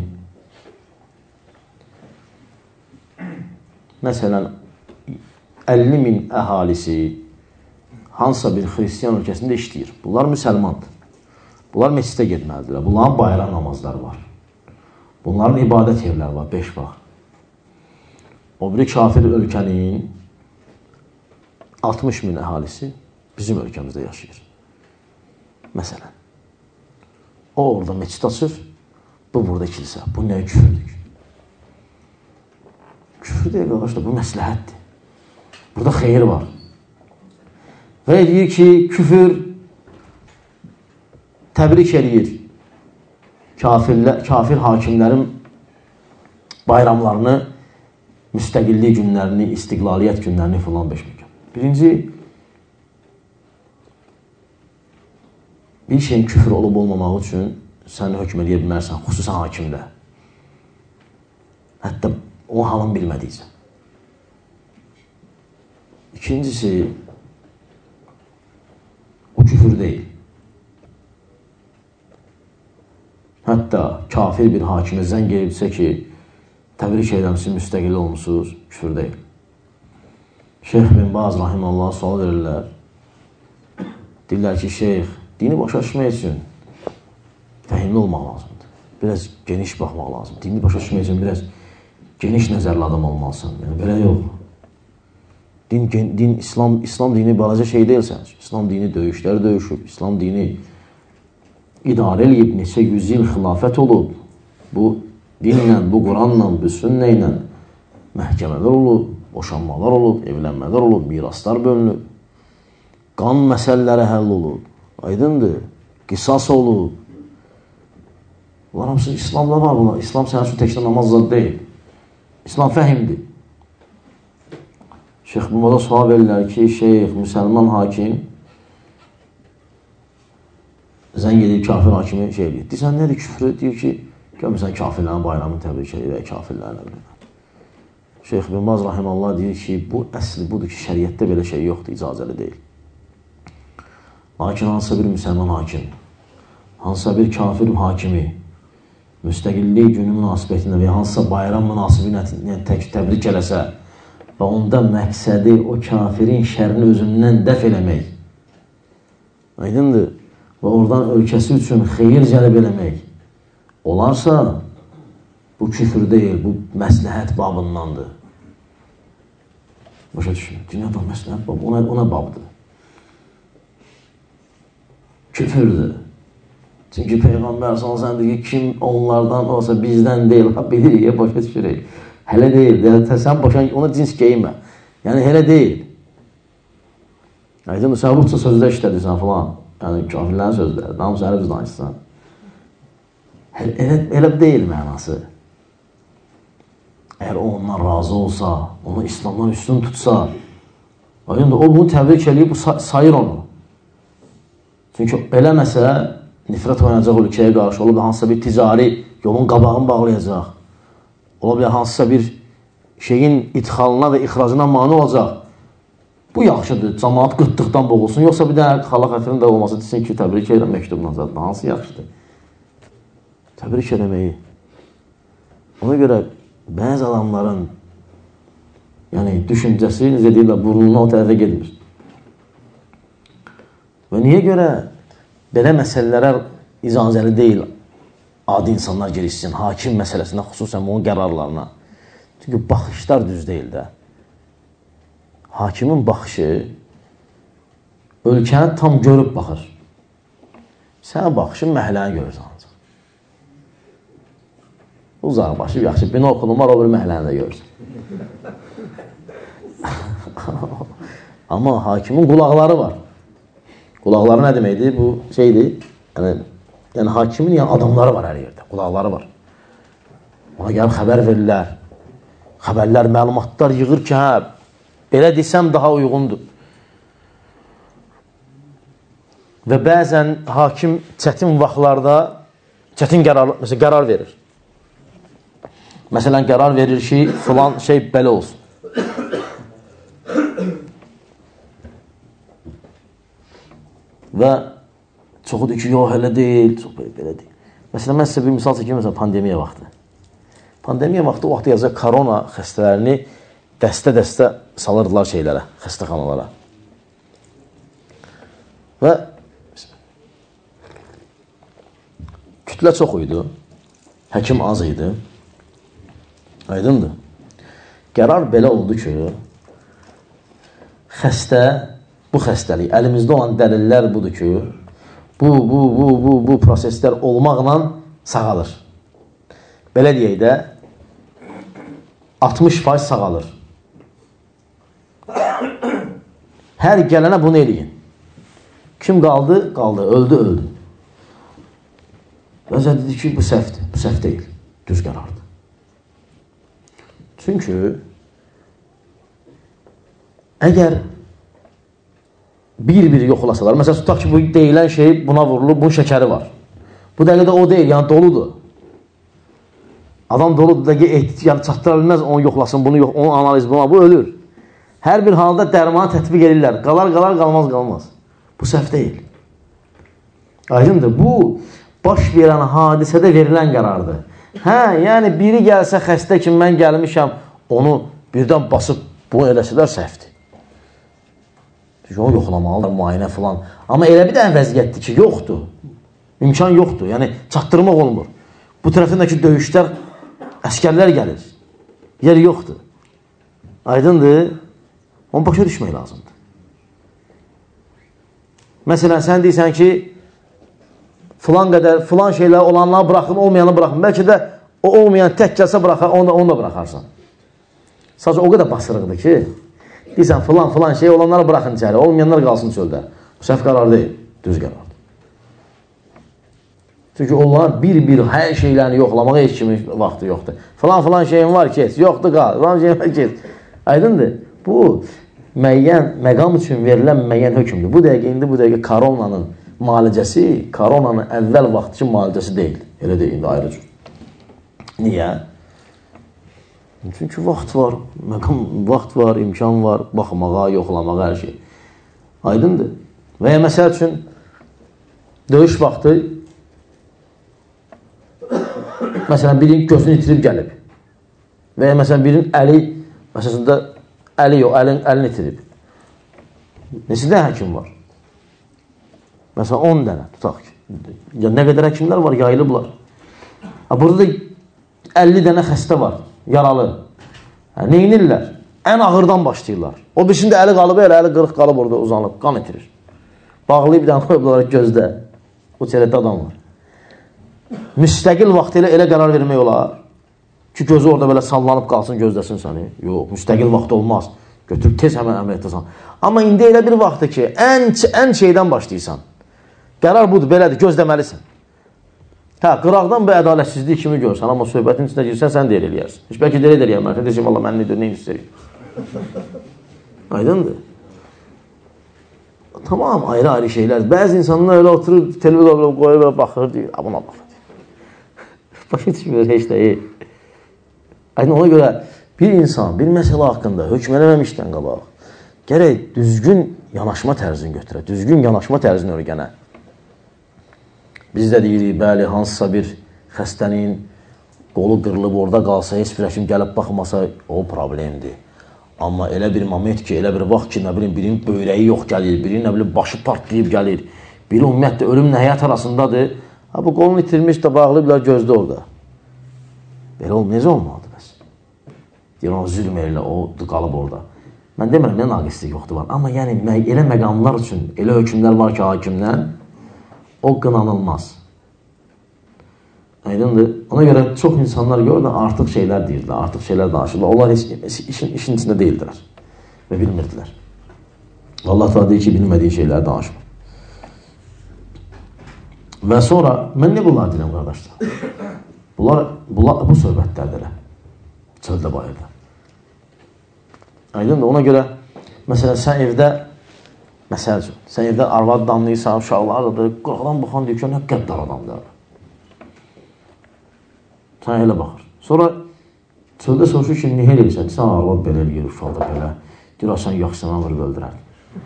məsələn, əlli min əhalisi hansısa bir xristiyan ölkəsində işləyir. Bunlar müsəlmandır. Bunlar meçidə getməlidirlər. Bunların bayram namazları var. Bunların ibadət evləri var, beş vaxt. O biri kafir ölkənin altmış min əhalisi bizim ölkəmizdə yaşayır. Məsələn, o orada meçid açır, bu burada kilisə. Bu nə küfürdür? Küfür deyil, qardaşlar, bu məsləhətdir. Burada xeyir var. Və deyir ki, küfür təbrik edir kafirlə, kafir hakimlərin bayramlarını, müstəqillik günlərini, istiqlaliyyət günlərini filan beş milyon. Birinci, bir şeyin küfür olub olmamağı üçün sən hökm edə bilmərsən, xüsusən hakimdə. Hətta o halın bilmədiyəcək. İkincisi, o küfür deyil. Hətta kafir bir hakimə zəng gelibsə ki, təbrik edirəm, siz müstəqil olmuşsunuz, küfür deyil. Şeyx bin Baz Rahimullah sual verirlər. Deyirlər ki, şeyx, dini başa düşmək üçün fəhimli olmaq lazımdır. Biraz geniş baxmaq lazımdır. Dini başa düşmək üçün biraz geniş nəzərli adam olmalısın. Yəni, belə yox. Din, din, İslam, İslam dini balaca şey deyilsən. İslam dini döyüşlər döyüşüb. İslam dini idarə eləyib, neçə yüz il xilafət olub. Bu dinlə, bu Quranla, bu sünnə ilə məhkəmələr olub, boşanmalar olub, evlənmələr olub, miraslar bölünüb. qan məsələləri həll olub. Aydındır. Qisas olub. Bunlar hamısı İslamda var bunlar. İslam sənin üçün təkcə namaz zad deyil. İslam fəhimdir. Şeyx Bumada sual verirlər ki, şeyx, müsəlman hakim zəng edib kafir hakimi şey edir. Deyirsən, nədir küfrü? Deyir ki, görmürsən kafirlərin bayramını təbrik edir və kafirlərin. Şeyx Bumaz rahimallah deyir ki, bu əsli budur ki, şəriətdə belə şey yoxdur, icazəli deyil. Lakin hansısa bir müsəlman hakim, hansısa bir kafir hakimi müstəqillik günü münasibətində və hansısa bayram münasibətində təbrik eləsə və onda məqsədi o kafirin şərini özündən dəf eləmək, aydındır, və oradan ölkəsi üçün xeyir cəlb eləmək olarsa, bu küfür deyil, bu məsləhət babındandır. Başa düşün, dünyada məsləhət babı, ona, ona babdır. Küfürdür. Çünki Peyğəmbər sallallahu əleyhi və səlləm kim onlardan olsa bizdən deyil, bilirik, ya başa düşürək. Hələ deyil, sən başa, ona cins geyinmə. Yəni, hələ deyil. Aydın, sən Rusça sözlər işlədirsən falan, yəni kafirlərin sözləri, namısı ərəb danışsan. Elə, elə deyil mənası. Əgər o ondan razı olsa, onu İslamdan üstün tutsa, aydın, o bunu təbrik eləyib, bu sayır onu. Çünki eləməsə, nifrət oynayacaq ölkəyə qarşı olub, hansısa bir ticari yolun qabağını bağlayacaq. Ola bilər, hansısa bir şeyin idxalına və ixracına mani olacaq. Bu yaxşıdır, cəmaat qıtlıqdan boğulsun, yoxsa bir dənə xalq xətrin də olması desin ki, təbrik edirəm məktubla zaten, hansı yaxşıdır? Təbrik eləməyi. Ona görə bəzi adamların yəni, düşüncəsi, necə deyirlər, burnuna o tərəfə gedmir. Və niyə görə belə məsələlərə icazəli deyil adi insanlar girişsin, hakim məsələsində, xüsusən onun qərarlarına. Çünki baxışlar düz deyil də. Hakimin baxışı ölkəni tam görüb baxır. Sən baxışın məhləni görürsən ancaq. Uzaq başı, yaxşı, bina oxudum var, o bir məhləni də görürsən. Amma hakimin qulaqları var. Qulaqları nə deməkdir? Bu şeydir, yəni, yəni hakimin yəni, adamları var hər yerdə, qulaqları var. Ona gəlib xəbər verirlər, xəbərlər, məlumatlar yığır ki, hə, belə desəm daha uyğundur. Və bəzən hakim çətin vaxtlarda çətin qərar, məsələn, qərar verir. Məsələn, qərar verir ki, filan şey belə olsun. Və çoxudur ki, yox, elə deyil, çox belə deyil. Məsələn, mən sizə bir misal çəkeyim, məsələn, pandemiya vaxtı. Pandemiya vaxtı o vaxtı yazacaq korona xəstələrini dəstə-dəstə salırdılar şeylərə, xəstəxanalara. Və kütlə çox idi, həkim az idi, aydındır. Qərar belə oldu ki, xəstə, bu xəstəlik, əlimizdə olan dəlillər budur ki, bu, bu, bu, bu, bu proseslər olmaqla sağalır. Belə deyək də, altmış faiz sağalır. Hər gələnə bunu eləyin. Kim qaldı? Qaldı. Öldü, öldü. Vəzə dedi ki, bu səhvdir. Bu səhv deyil. Düz qərardır. Çünki əgər bir-bir yoxlasalar, məsələn, tutaq ki, bu deyilən şey buna vurulur, bunun şəkəri var. Bu dəqiqədə o deyil, yəni doludur. Adam doludur, yəni çatdıra bilməz, onu yoxlasın, bunu yox, onun analizi buna, bu ölür. Hər bir halda dərmanı tətbiq edirlər. Qalar, qalar, qalmaz, qalmaz. Bu səhv deyil. Aydındır, bu baş verən hadisədə verilən qərardır. Hə, yəni biri gəlsə xəstə ki, mən gəlmişəm, onu birdən basıb bunu eləsələr səhvdir. Çünki onu yoxlamalıdır, müayinə filan. Amma elə bir dənə vəziyyətdir ki, yoxdur. İmkan yoxdur, yəni çatdırmaq olmur. Bu tərəfindəki döyüşlər, əskərlər gəlir. Yer yoxdur. Aydındır, onu başa düşmək lazımdır. Məsələn, sən deyirsən ki, filan qədər, filan şeylər olanları bıraxın, olmayanı bıraxın. Bəlkə də o olmayan tək gəlsə bıraxar, onu da, onu da bıraxarsan. Sadəcə o qədər basırıqdır ki, Deyirsən, filan filan şey olanları bıraxın içəri, olmayanlar qalsın çöldə. Bu səhv qərar deyil, düz qərar. Çünki onlar bir-bir hər şeylərini yoxlamağa heç kimi vaxtı yoxdur. Filan filan şeyin var, keç, yoxdur, qal, filan şeyin var, keç. Aydındır, bu müəyyən, məqam üçün verilən müəyyən hökmdür. Bu dəqiqə, indi bu dəqiqə koronanın müalicəsi, koronanın əvvəl vaxtı üçün müalicəsi deyil. Elə deyil, indi ayrı cür. Niyə? Çünki vaxt var, məqam, vaxt var, imkan var, baxmağa, yoxlamağa, hər şey. Aydındır. Və ya məsəl üçün, döyüş vaxtı məsələn, birinin gözünü itirib gəlib. Və ya məsələn, birinin əli, məsələn, əli yox, əlin, əlini itirib. Neçədə həkim var? Məsələn, on dənə tutaq ki. Ya, nə qədər həkimlər var, yayılıblar. Ha, burada da əlli dənə xəstə var, yaralı. Ha, neynirlər? Ən ağırdan başlayırlar. O birisində əli qalıb, elə əli qırıq qalıb orada uzanıb, qan itirir. Bağlayıb bir dənə qoyublar gözdə. O çərətdə adam var. Müstəqil vaxt ilə elə qərar vermək olar ki, gözü orada belə sallanıb qalsın, gözləsin səni. Yox, müstəqil vaxt olmaz. Götürüb tez həmən əməliyyatdasan. Amma indi elə bir vaxtdır ki, ən, ən şeydən başlayırsan. Qərar budur, belədir, gözləməlisən. Hə, qıraqdan bu ədalətsizlik kimi görsən, amma söhbətin içində girsən, sən deyil eləyərsin. Heç bəlkə deyil eləyər, mən deyəcəm, Allah, mən nə istəyir. Aydındır. Tamam, ayrı-ayrı şeylər. Bəzi insanlar öyle oturur, televizor qoyur və baxır, deyir, buna baxır. Başa düşmür, heç deyil. Aydın, ona görə bir insan, bir məsələ haqqında hökm eləməmişdən qabaq, gərək düzgün yanaşma tərzini götürə, düzgün yanaşma tərzini öyrənə. Biz də deyirik, bəli, hansısa bir xəstənin qolu qırılıb orada qalsa, heç bir həkim gəlib baxmasa, o problemdir. Amma elə bir moment ki, elə bir vaxt ki, nə bilim, birinin böyrəyi yox gəlir, birinin nə bilim, başı partlayıb gəlir, biri ümumiyyətlə ölümlə həyat arasındadır, ha, bu qolunu itirmiş də bağlayıblar gözdə orada. Belə olm, necə olmalıdır bəs? Deyir, onu zülm elə, o qalıb orada. Mən demirəm, nə naqislik yoxdur var. Amma yəni, elə məqamlar üçün, elə hökmlər var ki, hakimdən, o qınanılmaz. Aydındır. Ona görə çox insanlar görürlər, artıq şeylər deyirlər, artıq şeylər danışırlar. Onlar heç, işin, işin içində deyildilər və bilmirdilər. Allah da deyir ki, bilmədiyi şeylər danışmır. Və sonra, mən nə bunlar deyirəm, qardaşlar? Bunlar, bunlar bu söhbətlərdələr. Çöldə bayırda. Aydındır. Ona görə, məsələn, sən evdə, məsəl üçün, sən evdə arvad damlayırsan, uşaqlar da, qıraqdan baxan deyir ki, nə qəddar adamdır. Sən elə baxır. Sonra çöldə soruşur ki, niyə eləyirsən? Sən arvad belə eləyir, uşaq da belə. Deyir, sən yaxşısına vırıb öldürər.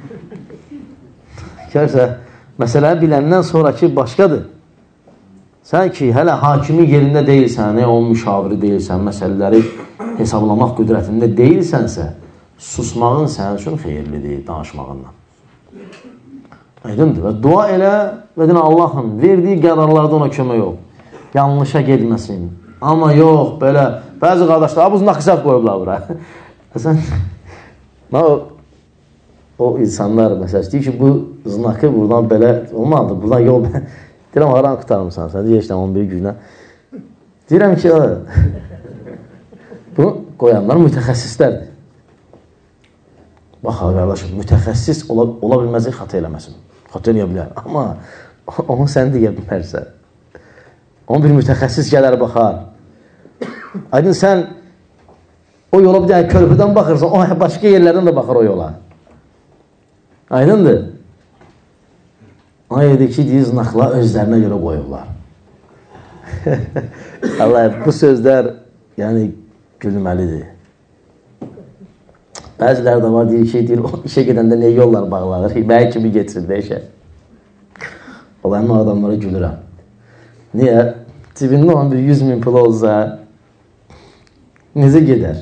Gəlsə, məsələni biləndən sonraki başqadır. Sən ki, hələ hakimin yerində deyilsən, onun müşaviri deyilsən, məsələləri hesablamaq qüdrətində deyilsənsə, susmağın sənin üçün xeyirlidir, danışmağından. Aydındır. Və dua elə və deyən, Allahın verdiyi qərarlarda ona kömək ol. Yanlışa gedməsin. Amma yox, belə, bəzi qardaşlar, bu naqisat qoyublar bura. Sən, o, o insanlar, məsələn, deyir ki, bu znakı buradan belə olmalıdır, buradan yol, deyirəm, haran qutarımsan, sən deyirəm, on bir günə. Deyirəm ki, bunu qoyanlar mütəxəssislərdir. Bax, qardaşım, mütəxəssis ola, ola bilməzik xata eləməsin. Xata eləyə bilər, amma onu sən deyə bilmərsən. Onun bir mütəxəssis gələr, baxar. Aydın, sən o yola bir dənə körpüdən baxırsan, o başqa yerlərdən də baxır o yola. Aydındır. Ona yerdir ki, deyir, znaklar özlərinə görə qoyublar. Allah, bu sözlər, yəni, gülməlidir. Bəziləri də var, deyir ki, deyir, işə gedəndə nə yollar bağlanır, məyə kimi geçsin, deyişə. Ola, mən o adamlara gülürəm. Niyə? Cibində olan bir yüz min pul olsa, necə gedər?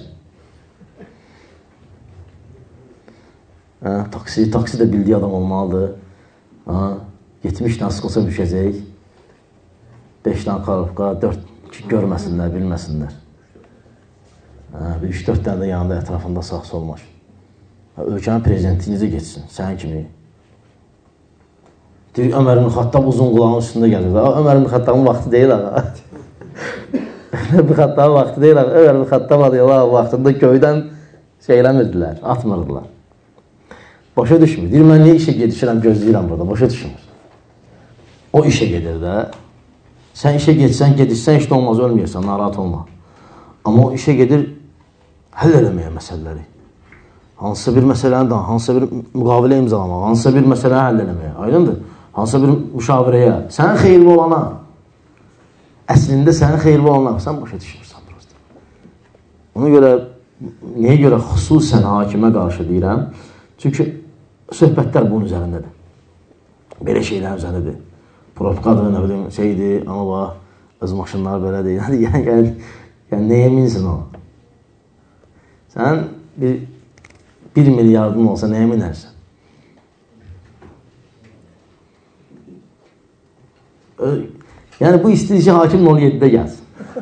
Hə, taksi, taksi də bildiyi adam olmalıdır. Hə, yetmiş dənə sıxılsa düşəcək. beş dənə qarıbqa, dörd ki, görməsinlər, bilməsinlər. Hə, bir üç dörd dənə də yanında ətrafında sağ solmaş. Hə, ölkənin prezidenti necə geçsin? Sən kimi? Deyir, Ömər ibn Xattab uzun qulağın üstündə gəlir. Ömər ibn Xattabın vaxtı deyil ağa. Ömər ibn Xattabın vaxtı deyil ağa. Ömər ibn Xattab adıyla vaxtında köydən şey eləmirdilər, atmırdılar. Başa düşmür. Deyir, mən niyə işə gedişirəm, gözləyirəm burada. Başa düşmür. O işə gedir də. Sən işə getsən, gedişsən, işdə olmaz, ölməyəsən, narahat olma. Amma o işə gedir, həll eləməyə məsələləri. Hansısa bir məsələni da, hansısa bir müqavilə imzalamaq, hansısa bir məsələni həll eləməyə. Aydındır? Hansısa bir müşavirəyə. Sənin xeyirli olana, əslində sənin xeyirli olana, sən başa düşmürsən. Ona görə, niyə görə xüsusən hakimə qarşı deyirəm? Çünki söhbətlər bunun üzərindədir. Belə şeylər üzərindədir. Propkadır, nə bilim, şeydir, amma bax, öz maşınlar belədir. Yəni, yəni, yəni nəyə minsin o? Sən bir, bir milyardın olsa nəyə minərsən? Yəni, bu istəyir ki, hakim nol yeddidə gəlsin.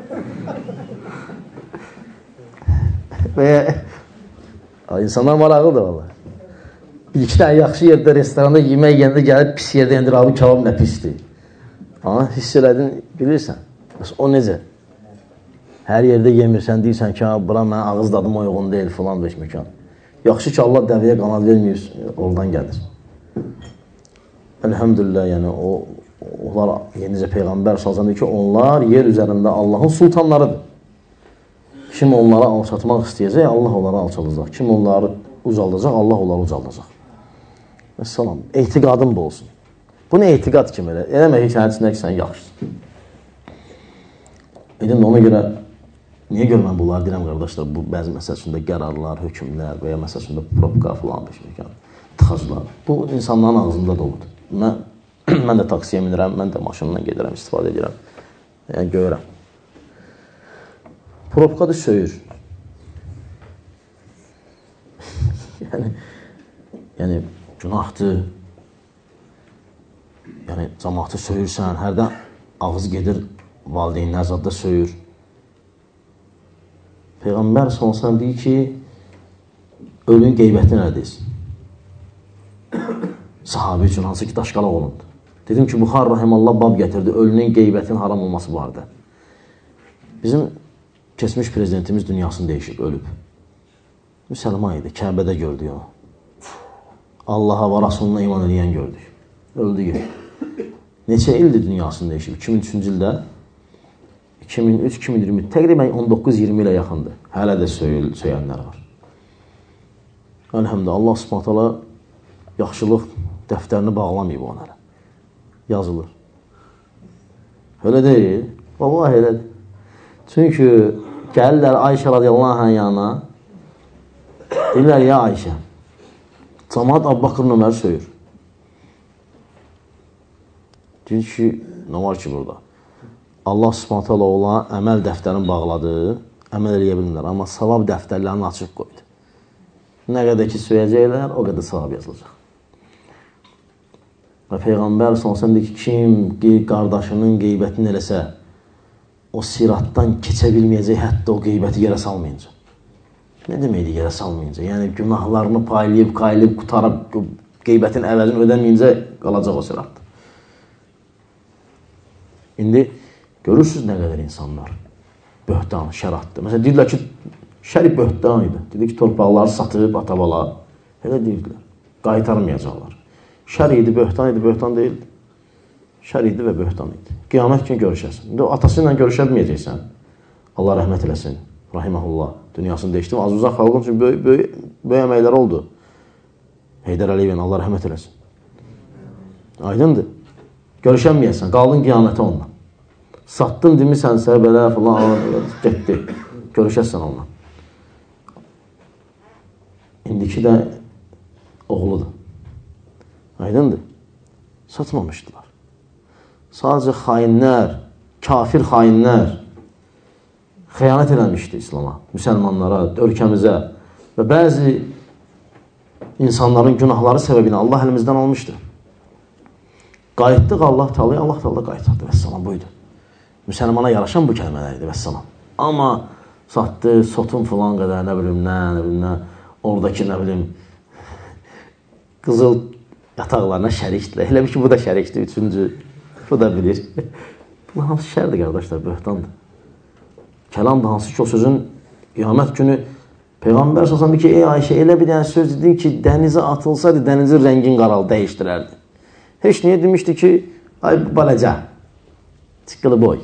Və insanlar maraqlıdır valla. Bir iki tane yaxşı yerdə, restoranda yemək yəndə gəlib pis yerdə yendir, abi kebab nə pisdir. Ama hiss elədin, bilirsən. O necə? Hər yerdə yemirsən, deyirsən ki, bura mən ağız dadıma uyğun deyil, filan beş məkan. Yaxşı ki, Allah dəviyə qanad verməyir, oradan gəlir. Elhamdülillah, yəni o, onlar yenicə Peyğəmbər sallallahu ki, onlar yer üzərində Allahın sultanlarıdır. Kim onlara alçatmaq istəyəcək, Allah onlara alçalacaq. Kim onları ucaldacaq, Allah onları ucaldacaq. Məsələn, etiqadın bu olsun. Bu nə etiqad kimi elə? Eləmək ki, hədisində ki, sən yaxşısın. Edin, ona görə, niyə görə mən bunları deyirəm, qardaşlar, bu bəzi məsələsində qərarlar, hökümlər və ya məsələsində propka filan peşməkən, tıxaclar. Bu, insanların ağzında doludur. Mən, mən də taksiyə minirəm, mən də maşınla gedirəm, istifadə edirəm. Yəni, görürəm. Propkadır, söyür. yəni, yəni, günahdır. Yəni, cəmaatı söyürsən, hərdən ağız gedir, valideynlər zadda söyür. Peyğəmbər sallallahu deyir ki, ölün qeybətini əldesin. Sahabi üçün hansı ki, daşqalaq olundu. Dedim ki, Buxar Rahimallah bab gətirdi, ölünün qeybətinin haram olması vardı. Bizim keçmiş prezidentimiz dünyasını dəyişib, ölüb. Müsəlman idi, Kəbədə gördük onu. Allaha və Rasuluna iman edən gördük. Öldü ki. Neçə ildir dünyasını dəyişib? iki min üçüncü ildə iki min üç iki min iyirmi təqribən on doqquz iyirmi ilə yaxındır. Hələ də söyül, söyənlər var. Əlhəmdə Allah Subhanahu taala yaxşılıq dəftərini bağlamayıb onlara. Yazılır. Öyle deyil. Vallahi elədir. Çünki gəlirlər Ayşə radiyallahu anh yanına, deyirlər, ya Ayşə, cəmaat Abbaqır Ömər söyür. Deyir ki, nə var ki burada? Allah Subhanahu taala olan əməl dəftərini bağladı, əməl eləyə bilmirlər, amma savab dəftərlərini açıq qoydu. Nə qədər ki söyləyəcəklər, o qədər savab yazılacaq. Və Peyğəmbər sallallahu əleyhi və səlləm deyir ki, kim qardaşının qeybətini eləsə, o siratdan keçə bilməyəcək, hətta o qeybəti yerə salmayınca. Nə deməkdir yerə salmayınca? Yəni, günahlarını paylayıb, qaylayıb, qutarıb, qeybətin əvəzini ödəməyincə qalacaq o siratda. İndi görürsünüz nə qədər insanlar böhtan, şəratdır. Məsələn, deyirlər ki, şərif böhtan idi. Dedi ki, torpaqları satıb, atabala. Elə deyirdilər. Qaytarmayacaqlar. Şər idi, böhtan idi, böhtan deyildi. Şər idi və böhtan idi. Qiyamət kimi görüşəsin. İndi atası ilə görüşə bilməyəcəksən. Allah rəhmət eləsin. Rahiməhullah. Dünyasını dəyişdim. Az uzaq xalqın üçün böyük, böyük, böyük əməklər oldu. Heydər Əliyevin Allah rəhmət eləsin. Aydındır. Görüşənməyəsən. Qaldın qiyamətə onunla. Satdın demisənsə, belə falan, getdi. Görüşəsən onunla. İndiki də oğludur. Aydındır. Satmamışdılar. Sadəcə xainlər, kafir xainlər xəyanət eləmişdi İslama, müsəlmanlara, ölkəmizə və bəzi insanların günahları səbəbinə Allah əlimizdən almışdı. Qayıtdıq Allah Taalaya, Allah Taala qayıtdı. Vəssalam buydu. Müsəlmana yaraşan bu kəlmələrdir. Vəssalam. Amma satdı, sotun filan qədər, nə bilim, nə, nə bilim, nə, oradakı, nə bilim, qızıl yataqlarına şərikdirlər. Elə bir ki, bu da şərikdir, üçüncü. Bu da bilir. Bunlar hansı şərdir, qardaşlar, böhtandır. Kəlam da hansı ki, o sözün qiyamət günü Peyğəmbər sallallahu ki, ey Ayşə, elə bir dənə söz dedin ki, dənizə atılsaydı, dənizin rəngin qaralı dəyişdirərdi. Heç niyə demişdi ki, ay balaca, çıqqılı boy.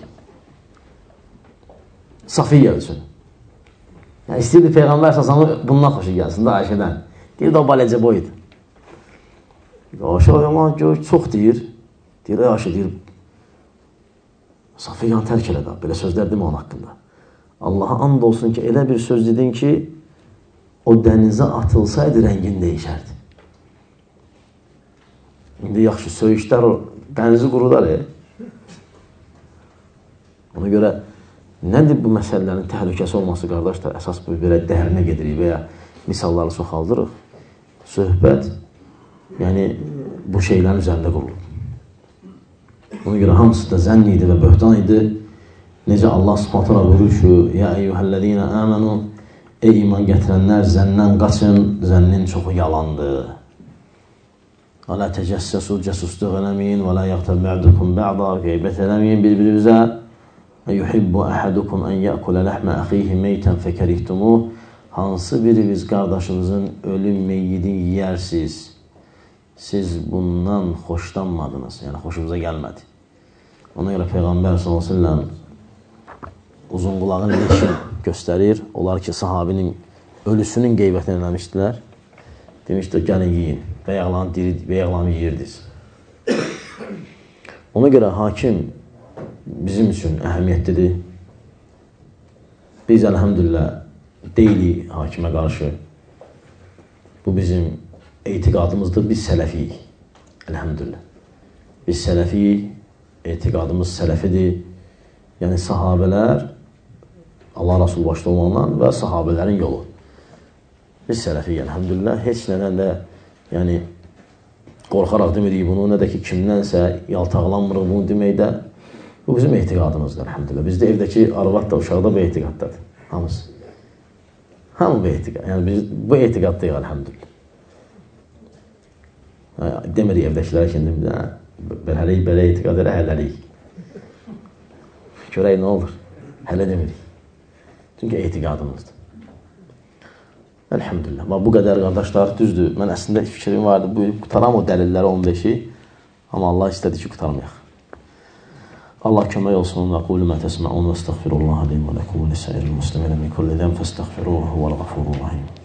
Safiyyə üçün. Yəni, istəyirdi Peyğəmbər sallallahu bundan xoşu gəlsin də Ayşədən. Deyirdi, o balaca boydu. Ayşə, aman gör, çox deyir. Deyir, ey Ayşə, deyir, Safiyyanı tərk elədi, belə sözlər demə onun haqqında. Allaha and olsun ki, elə bir söz dedin ki, o dənizə atılsaydı, rəngin dəyişərdi. İndi yaxşı, söyüşlər o dənizi qurudar, e? Ona görə, nədir bu məsələlərin təhlükəsi olması, qardaşlar? Əsas bu, belə dərinə gedirik və ya misalları çoxaldırıq. Söhbət, yəni, bu şeylərin üzərində qurulur. Ona görə hamısı da zənn idi və böhtan idi. Necə Allah subhanətələ buyurur ki, ya eyyuhəllədiyinə əmənu, ey iman gətirənlər, zəndən qaçın, zənnin çoxu yalandır. Və la təcəssəsu, cəsusluq eləməyin, və la yəqtəb bə'dukum bə'da, qeybət eləməyin bir-birinizə. Yuhibbu əhədukum ən yəkulə ləhmə əxihi meytən fəkərihtumuh. Hansı biriniz qardaşınızın ölüm meyyidini yiyərsiniz, siz bundan xoşlanmadınız, yəni xoşumuza gəlmədi. Ona görə Peyğəmbər sallallahu əleyhi və səlləm uzun qulağın leşini göstərir. Onlar ki, sahabinin ölüsünün qeybətini eləmişdilər. Demişdir, gəlin yiyin, bəyəqlanı yiyirdiniz. Ona görə hakim bizim üçün əhəmiyyətlidir. Biz, əlhəmdülillah, deyilik hakimə qarşı. Bu bizim etiqadımızdır, biz sələfiyik. Əlhəmdülillah. Biz sələfiyik, etiqadımız sələfidir. Yəni, sahabələr, Allah Rasul başda olmaqla və sahabələrin yolu. Biz sələfiyik, əlhəmdülillah. Heç nədən də, yəni, qorxaraq demirik bunu, nə də ki, kimdənsə yaltaqlanmırıq bunu deməkdə. Bu bizim etiqadımızdır, əlhəmdülillah. Bizdə evdəki arvad da, uşaqda bu etiqaddadır. Hamısı. Hamı bu etiqad. Yəni, biz bu etiqaddayıq, əlhəmdülillah. Demirik evdəkilərə ki, bələlik, belə etiqad elə, hələlik. Görək, nə olur? Hələ demirik. Çünki etiqadımızdır. Əlhəmdülillah. Bu qədər, qardaşlar, düzdür. Mən əslində fikrim vardı, bu qutaram o dəlilləri on beşi. Amma Allah istədi ki, qutarmayaq. Allah kömək olsun. Və qulu mə təsmə'un və estəğfirullah deyim və ləkum və lisəiril muslimin min kulli zəm fəstəğfiruhu huvəl-ğafurur rahim.